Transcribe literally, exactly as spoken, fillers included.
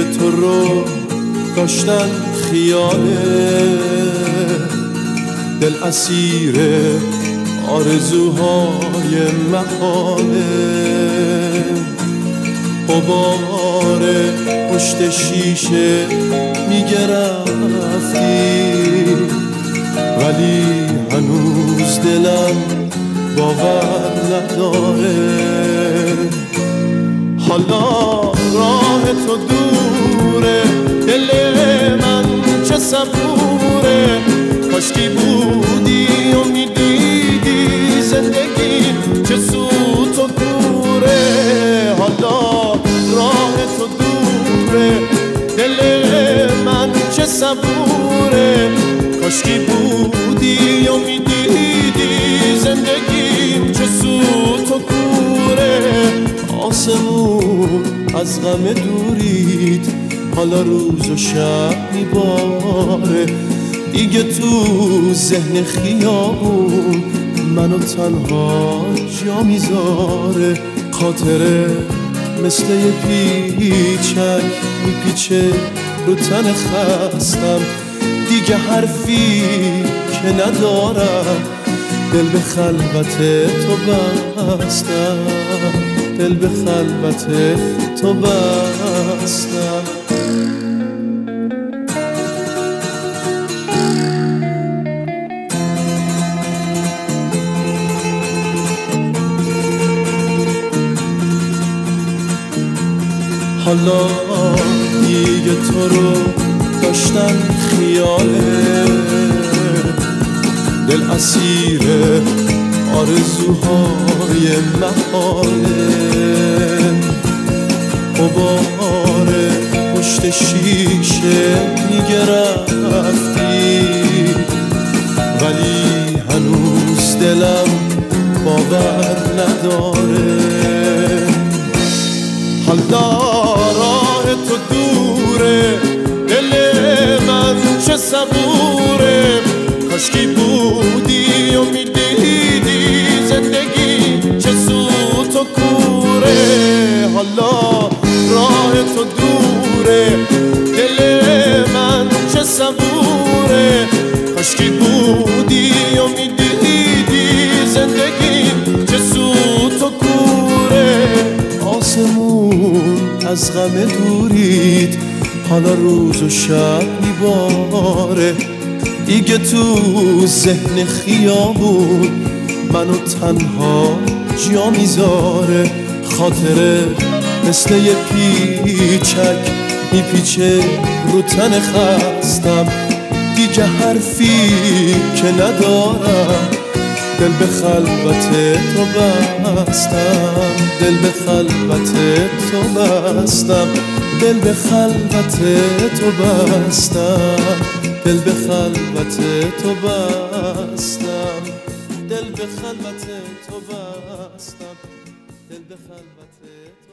تو رو داشتن خیاله، دل اسیر آرزوهای محاله. غبار پشت شیشه میگرفتی، ولی هنوز دلم باور نداره. حالا راه تو دوره، دل من چه صبوره. کاشکی بودی و میدیدی زندگی چه سوت و کوره. حالا راه تو دوره، دل من چه صبوره. کاشکی بودی و میدیدی زندگی چه سوت و کوره. آسمون از غم دورید، حالا روز و شب میباره. دیگه تو ذهن خیابون منو تنها جا میذاره. خاطره مثل یه پیچک میپیچه رو تن خستم. دیگه حرفی که ندارم، دل به خلوت تو بستم، دل به خلوت تو بستم. حالا دیگه تو رو داشتن خیاله، دل اسیر آرزوهای محاله. غبار پشت شیشه میگرفتی، ولی هنوز دلم باور نداره. حالا راه تو دوره، دل من چه صبوره. کاشکی بودی و میدیدی زندگی چه سوت و کوره. حالا راه تو دوره، دل من چه صبوره. کاشکی بودی و میدیدی زندگی چه سوت و کوره. آسمون از غم دورید، حالا روز و شب میباره. دیگه تو ذهن خیابون منو تنها جا میذاره. خاطره مثل یه پیچک میپیچه رو تن خستم. دیگه حرفی که ندارم، دل به خلوت تو بستم، دل به خلوت تو بستم، دل به خلوت تو بستم، دل به خلوت تو بستم، دل به خلوت تو بستم، دل به خلوت